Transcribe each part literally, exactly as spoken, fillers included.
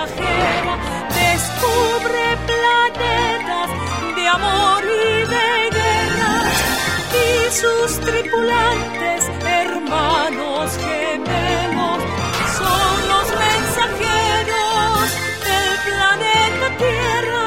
mensajera descubre planetas de amor y de guerra, y sus tripulantes, hermanos gemelos, son los mensajeros del planeta Tierra.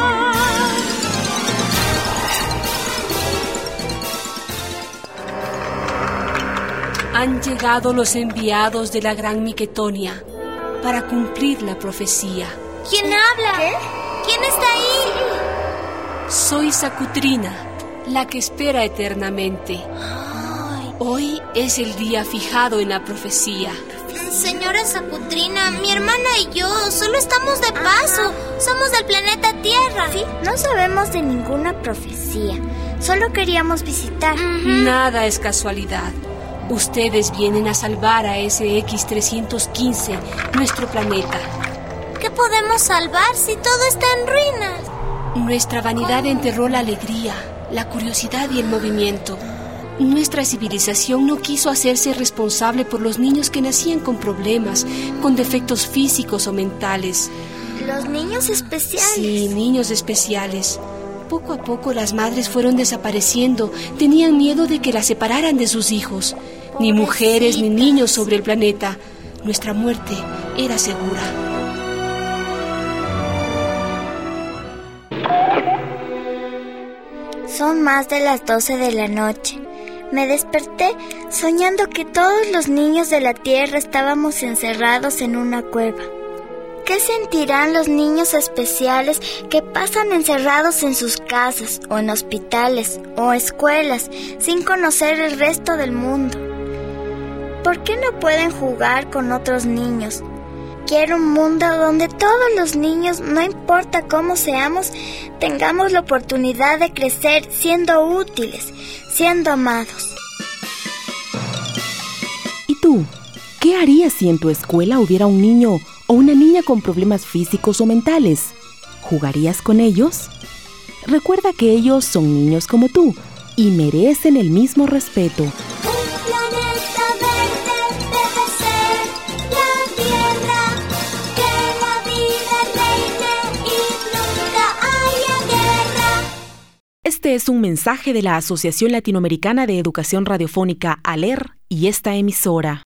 Han llegado los enviados de la Gran Miquetonia para cumplir la profecía. ¿Quién habla? ¿Qué? ¿Quién está ahí? Soy Sakutrina, la que espera eternamente. Ay. Hoy es el día fijado en la profecía. Señora Sakutrina, mi hermana y yo solo estamos de paso. Ajá. Somos del planeta Tierra. Sí, no sabemos de ninguna profecía. Solo queríamos visitar. Uh-huh. Nada es casualidad. Ustedes vienen a salvar a ese equis trescientos quince, nuestro planeta. ¿Qué podemos salvar si todo está en ruinas? Nuestra vanidad ¿Cómo? enterró la alegría, la curiosidad y el movimiento. Nuestra civilización no quiso hacerse responsable por los niños que nacían con problemas, con defectos físicos o mentales. ¿Los niños especiales? Sí, niños especiales. Poco a poco las madres fueron desapareciendo. Tenían miedo de que las separaran de sus hijos. Ni mujeres ni niños sobre el planeta. Nuestra muerte era segura. Son más de las doce de la noche. Me desperté soñando que todos los niños de la Tierra estábamos encerrados en una cueva. ¿Qué sentirán los niños especiales que pasan encerrados en sus casas, o en hospitales, o escuelas, sin conocer el resto del mundo? ¿Por qué no pueden jugar con otros niños? Quiero un mundo donde todos los niños, no importa cómo seamos, tengamos la oportunidad de crecer siendo útiles, siendo amados. ¿Y tú? ¿Qué harías si en tu escuela hubiera un niño o una niña con problemas físicos o mentales? ¿Jugarías con ellos? Recuerda que ellos son niños como tú y merecen el mismo respeto. Un planeta verde debe ser la Tierra, que la vida reine y nunca haya guerra. Este es un mensaje de la Asociación Latinoamericana de Educación Radiofónica, ALER, y esta emisora.